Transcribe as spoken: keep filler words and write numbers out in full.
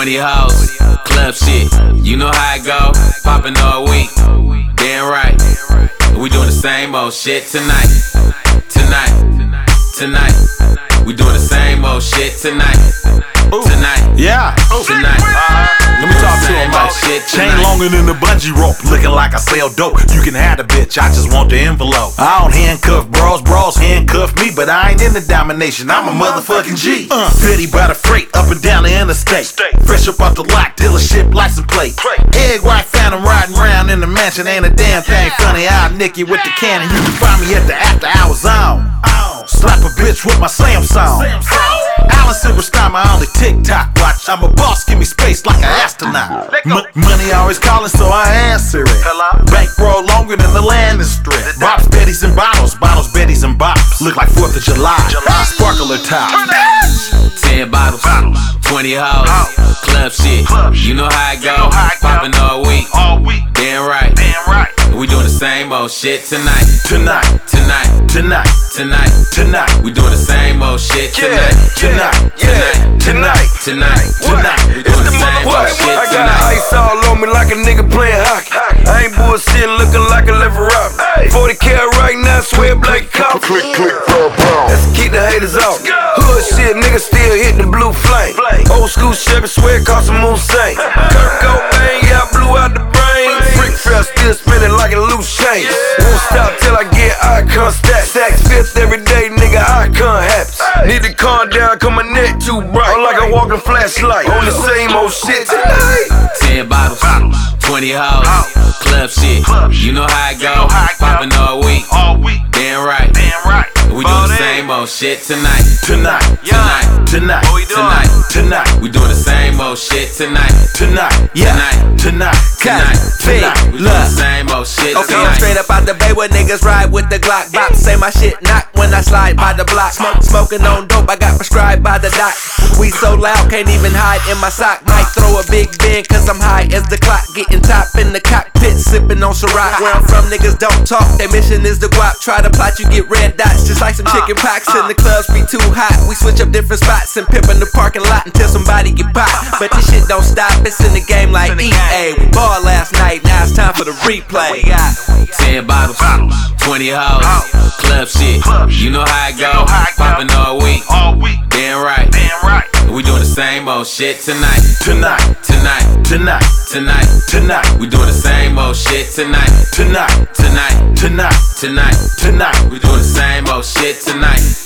twenty hoes, club shit. You know how it go, poppin' all week. Damn right, we doing the same old shit tonight. Tonight, tonight, we doing the same old shit tonight. Tonight, yeah, tonight. Let me talk to him about shit. Chain longer than the bungee rope, looking like I sell dope. You can have the bitch, I just want the envelope. I don't handcuff bros, bros handcuff me, but I ain't in the domination. I'm a motherfucking G. Uh, Fitty by the freight, up and down the interstate. Fresh up off the lot, dealership license plate. Egg white phantom riding around in the mansion, ain't a damn thing funny. I'll nick you with the cannon. You can find me at the after hours on. Slap a bitch with my slam song. Alan Silverstein, my only TikTok watch. I'm a boss, give me space like an astronaut. M- money always calling, so I answer it. Bankroll longer than the landing strip. Bops, Betty's, and bottles. Bottles, Betty's, and bops. Look like fourth of July. Sparkler top. Ten bottles, twenty hoes, club shit. You know how it go, poppin' all week. Damn right, we doing the same old shit tonight. Tonight, tonight, tonight, tonight, tonight. We doing the same old shit tonight. Tonight, tonight, tonight, tonight, tonight. We doing the same old shit I got tonight. ice all on me like a nigga playing hockey. I ain't bullshit, looking like a liver rock. forty cal right now, swear like coffee. Click, click, pow, pow. Let's keep the haters off. Hood shit, nigga still hit the blue flame. Old school Chevy, swear it cost a moon saint. Kurt Cobain, yeah, I blew out the brain. Freak fell, still spinning like a loose chain. Won't stop till I get icon stacks. Stacks fifth every day, nigga, icon happens. Need to calm down, cause my neck too bright. I'm like a walking flashlight, on the same old shit tonight. Ten bottles, twenty hoes, club shit. You know how it go, poppin' all week. Damn right, we doing the same old shit tonight. Tonight, Tonight, tonight, tonight, tonight. we doing the same old shit tonight. Tonight, yeah, tonight, Tonight, tonight. we doing the same old shit Okay, I'm tonight. straight up out the bay where niggas ride with the Glock. Bop, say my shit knock when I slide by the block. Smoke, smoking on dope, I got prescribed by the doc. We so loud, can't even hide in my sock. Might throw a big bend, cause I'm high as the clock. Getting top in the cockpit, sipping on Ciroc. Where I'm from, niggas don't talk, their mission is the guap. Try to plot, you get red dots, just like some chicken pox. And the clubs be too hot, we switch up different spots and pimp in the parking lot until somebody get popped. But this shit don't stop, it's in the game like E A. We ball last night, now it's time for the replay. Ten bottles, twenty hoes, club shit. You know how it go, poppin' all week. Damn right, we doing the same old shit tonight. Tonight, Tonight, tonight, tonight, tonight, we doing the same old shit tonight. tonight, Tonight, tonight, tonight, tonight. we doing the same old shit tonight.